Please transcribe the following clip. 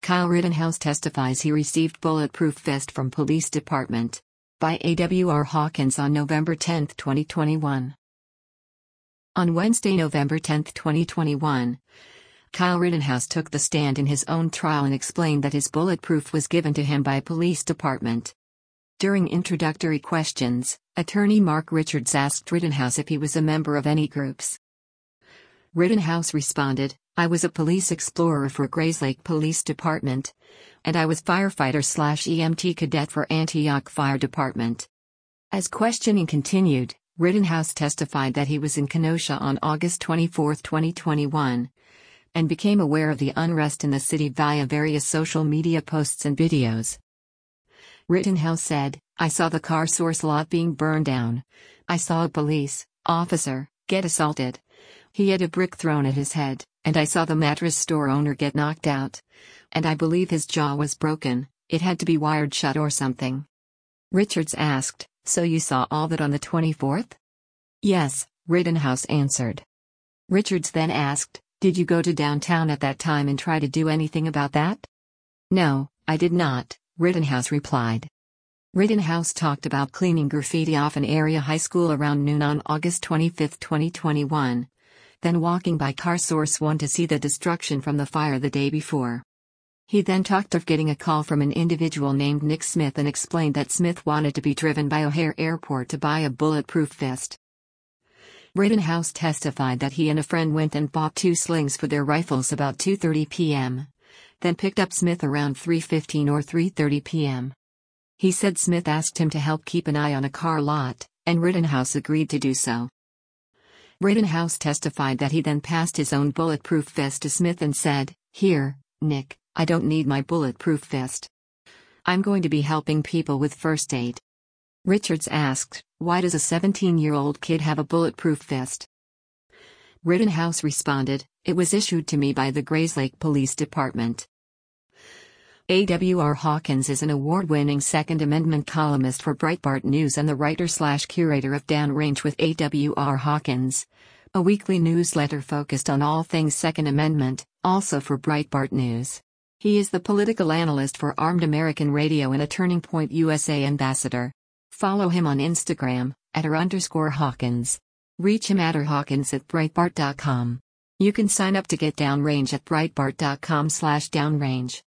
Kyle Rittenhouse testifies he received bulletproof vest from police department. By A.W.R. Hawkins on November 10, 2021. On Wednesday, November 10, 2021, Kyle Rittenhouse took the stand in his own trial and explained that his bulletproof was given to him by police department. During introductory questions, attorney Mark Richards asked Rittenhouse if he was a member of any groups. Rittenhouse responded, "I was a police explorer for Grayslake Police Department, and I was firefighter/EMT cadet for Antioch Fire Department." As questioning continued, Rittenhouse testified that he was in Kenosha on August 24, 2021, and became aware of the unrest in the city via various social media posts and videos. Rittenhouse said, "I saw the CarSource lot being burned down. I saw a police officer get assaulted. He had a brick thrown at his head, and I saw the mattress store owner get knocked out. And I believe his jaw was broken, it had to be wired shut or something." Richards asked, "So you saw all that on the 24th? "Yes," Rittenhouse answered. Richards then asked, "Did you go to downtown at that time and try to do anything about that?" "No, I did not," Rittenhouse replied. Rittenhouse talked about cleaning graffiti off an area high school around noon on August 25, 2021, then walking by CarSource 1 to see the destruction from the fire the day before. He then talked of getting a call from an individual named Nick Smith and explained that Smith wanted to be driven by O'Hare Airport to buy a bulletproof vest. Rittenhouse testified that he and a friend went and bought 2 slings for their rifles about 2:30 p.m., then picked up Smith around 3:15 or 3:30 p.m. He said Smith asked him to help keep an eye on a car lot, and Rittenhouse agreed to do so. Rittenhouse testified that he then passed his own bulletproof vest to Smith and said, "Here, Nick, I don't need my bulletproof vest. I'm going to be helping people with first aid." Richards asked, "Why does a 17-year-old kid have a bulletproof vest?" Rittenhouse responded, "It was issued to me by the Grayslake Police Department." A.W.R. Hawkins is an award-winning Second Amendment columnist for Breitbart News and the writer/curator of Downrange with A.W.R. Hawkins, a weekly newsletter focused on all things Second Amendment, also for Breitbart News. He is the political analyst for Armed American Radio and a Turning Point USA ambassador. Follow him on Instagram, @r_Hawkins. Reach him @rhawkins@breitbart.com. You can sign up to get Downrange at breitbart.com/downrange.